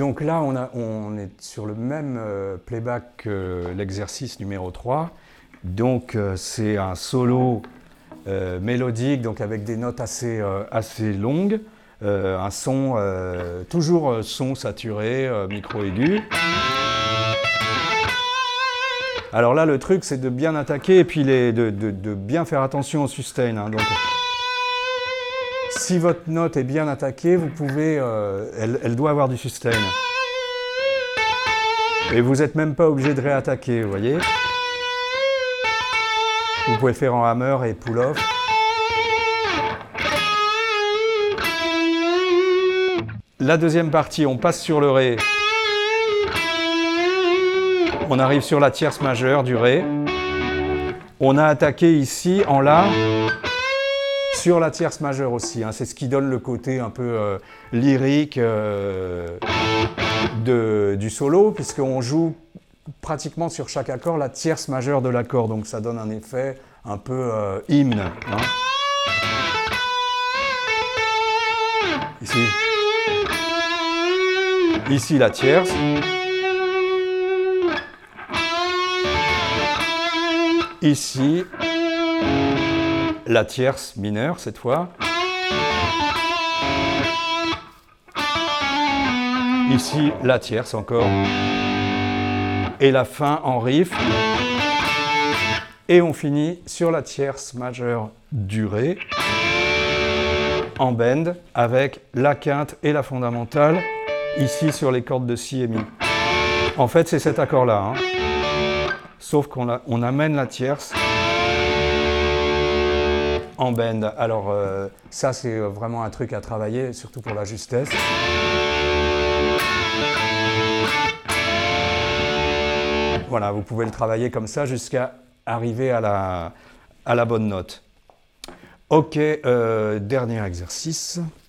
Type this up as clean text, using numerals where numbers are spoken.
Donc là, on est sur le même playback que l'exercice numéro 3. Donc c'est un solo mélodique, donc avec des notes assez longues, un son, toujours son saturé, micro aigu. Alors là, le truc, c'est de bien attaquer et puis de bien faire attention au sustain. Hein. Donc, si votre note est bien attaquée, vous pouvez, elle doit avoir du sustain. Et vous n'êtes même pas obligé de réattaquer, vous voyez. Vous pouvez faire en hammer et pull-off. La deuxième partie, on passe sur le ré. On arrive sur la tierce majeure du ré. On a attaqué ici en la sur la tierce majeure aussi. Hein. C'est ce qui donne le côté un peu lyrique du solo, puisqu'on joue pratiquement sur chaque accord la tierce majeure de l'accord. Donc ça donne un effet un peu hymne. Hein. Ici la tierce. Ici, la tierce mineure cette fois. Ici, la tierce encore. Et la fin en riff. Et on finit sur la tierce majeure du ré, en bend, avec la quinte et la fondamentale, ici sur les cordes de si et mi. En fait, c'est cet accord-là. Hein. Sauf qu'on amène la tierce en bend. Alors ça, c'est vraiment un truc à travailler, surtout pour la justesse. Voilà, vous pouvez le travailler comme ça jusqu'à arriver à la bonne note. Ok, dernier exercice.